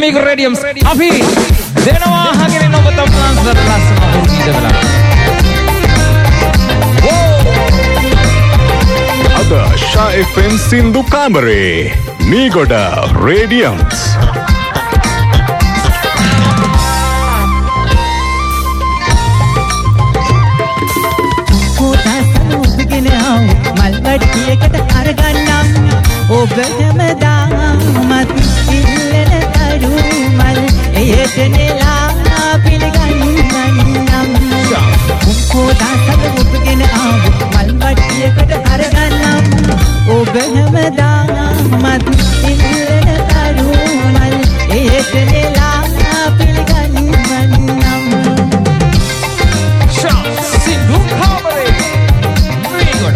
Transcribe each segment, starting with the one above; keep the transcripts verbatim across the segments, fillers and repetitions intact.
මේක රේඩියම්ස් අපි දෙනවා අහගෙන ඔබ තමන් ලස්සන ඉඳලා අද ෂා එෆ් එම් සින්දු කාමරේ මීගොඩ රේඩියම්ස් මල්වට්ටියකට අරගන්නම් ඔබ හැමදාමත් ඉල්ලන දරු මල් එයට නෙලා පිළිගන්නම් කොදාසල ඔබගෙන ආව මල්වට්ටියකට අරගන්නම් ඔබ හැමදාමත් ඉල්ලන දරු මල් එයට නෙලා පිළිගන්නම් සින්දු කාමරේ මීගොඩ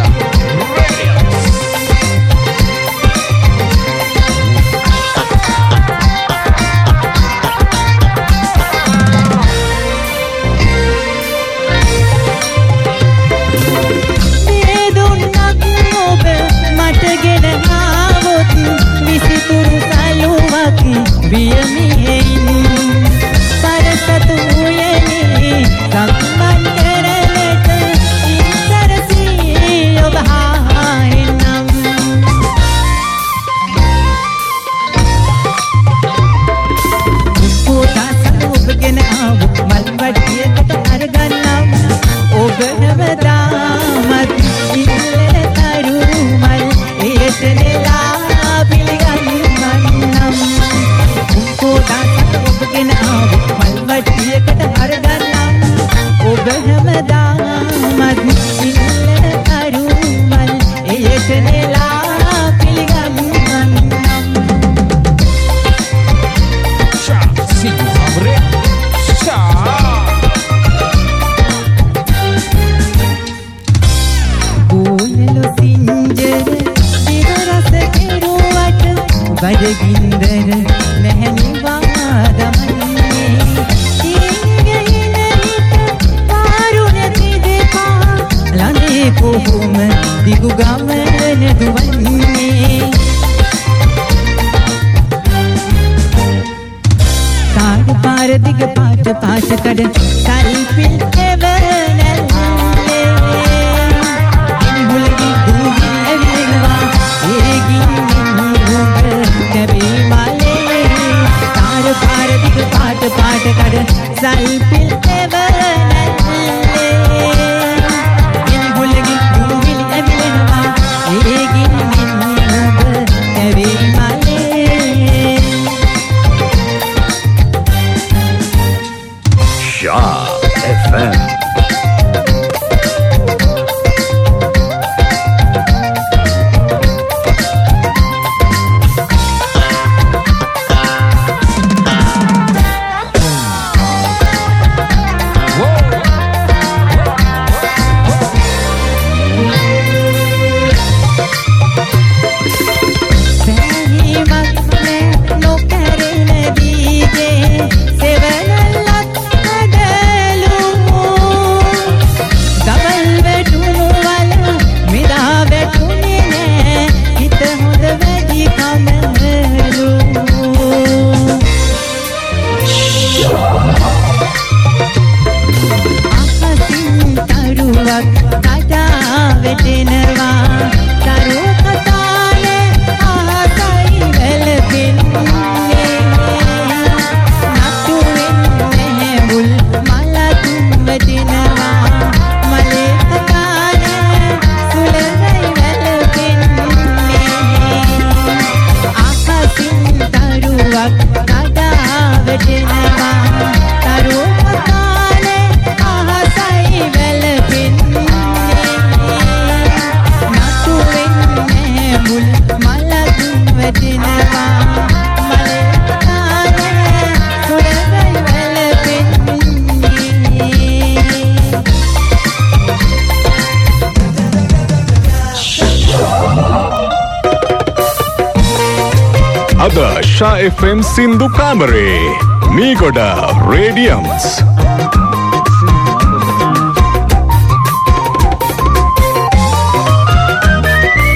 ෂා එෆ් එම් සින්දු කාමරේ මීගොඩ රේඩියම්ස්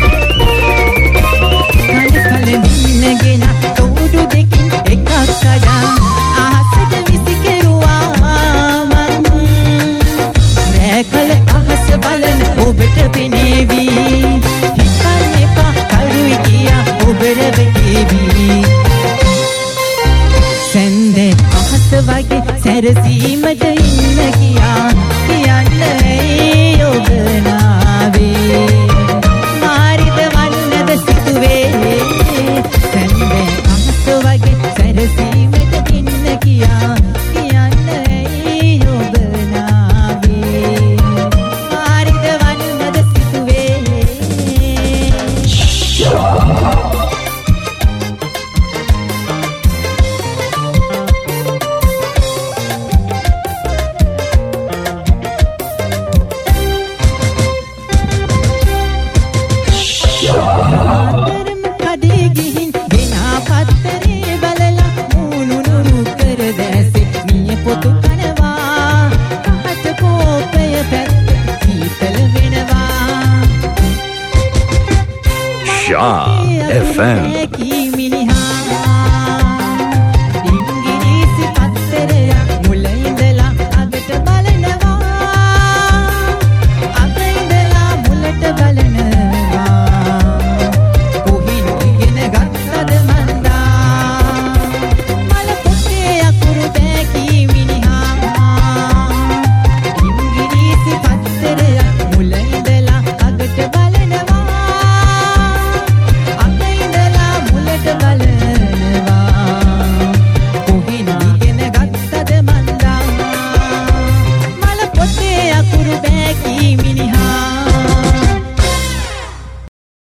කල කල නින්නගෙන තෝඩු දෙකින් එකක් කඩ වගේ සැරසීමට ඉන්න කියා කියන්න ඔබ නාවේ මාරිද වන්නද සිතුවේ සැන්දේ අහස වගේ සැරසීමට ඉන්න කියා කියන්න ඔබ නාවේ මාරිද වන්නද සිතුවේ Shah F M